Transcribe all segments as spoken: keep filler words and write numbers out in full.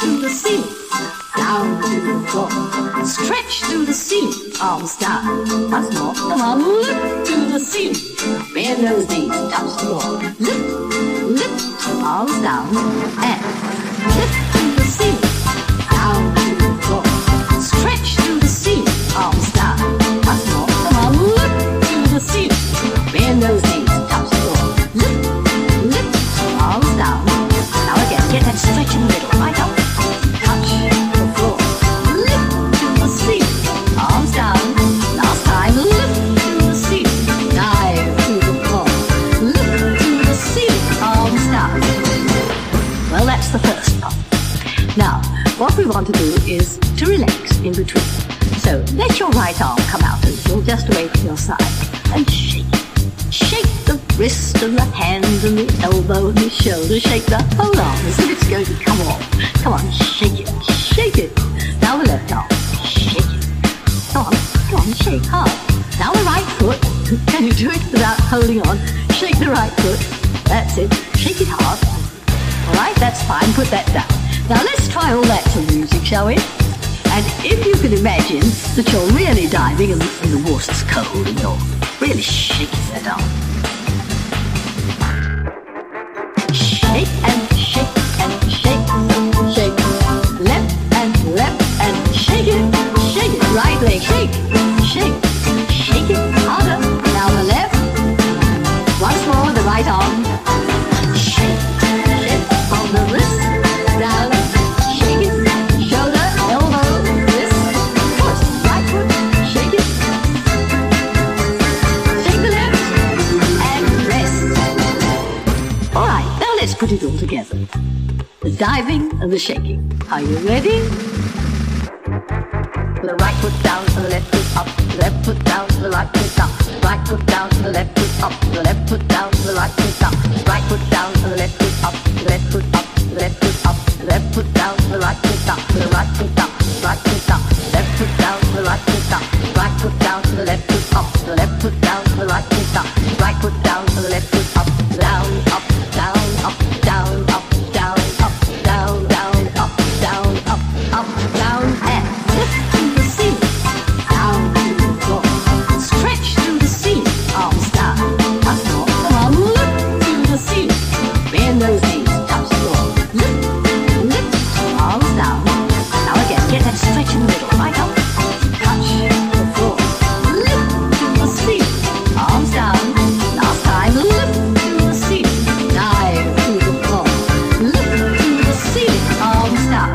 to the ceiling, down to the floor. Stretch to the ceiling, arms down. Once more, come on, lift to the ceiling. Bend those knees, touch the floor. Lift, lift, arms down, and lift to the ceiling, down to the floor. Stretch to the ceiling, arms down. Once more, come on, lift to the ceiling. Bend those knees, touch the floor. Lift, lift, arms down. Now again, get that stretch in the middle, right up. Touch the floor. Lift to the ceiling, arms down. Last time, lift to the ceiling. Dive to the floor. Lift to the ceiling, arms down. Well, that's the first part. Now, what we want to do is to relax in between. So let your right arm come out a little, just away from your side, and shake it. Shake the wrist and the hand and the elbow and the shoulder. Shake the whole arm as if it's going to come off. Come on, shake it, shake it. Now the left arm, shake it. Come on, come on, shake hard. Now the right foot. Can you do it without holding on? Shake the right foot. That's it. Shake it hard. All right, that's fine. Put that down. Now let's try all that to the music, shall we? And if you can imagine that you're really diving and, and the water's cold and you're really shaking that arm. Shake and shake and shake and shake. Left and left and shake it, shake it. Right leg, shake, shake, shake it harder. Now the left. Once more with the right arm. Shake, shake from the wrist down. Shake it, shoulder, elbow, wrist, foot, right foot. Shake it. Shake the left and rest. All right, now let's put it all together. The diving and the shaking. Are you ready? The right foot down, the left foot up, the left foot down, the right foot up, right foot down, the left foot up, the left foot down, the right foot up, right foot down, the left foot up, the left foot up, the left foot up, the left foot down, the right foot up, the right foot up, right foot up, left foot down, the right foot up, right foot down, the left foot up, the left foot down, the right foot up, right foot down, the left foot up, down, up, down, up, down, up, down, up, down, down, up, down, up, up, down, and lift to the ceiling, down to the floor. Stretch to the ceiling, arms down. Once more, come on, lift to the ceiling. Bend those knees, touch the floor. Lift, lift, arms down. Now again, get that stretch in the middle, right up. Touch the floor. Lift to the ceiling, arms down. Last time, lift to the ceiling. Dive to the floor. Lift to the ceiling, arms down.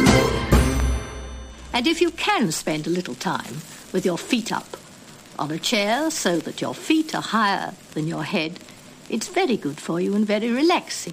And if you can spend a little time with your feet up on a chair so that your feet are higher than your head, it's very good for you and very relaxing.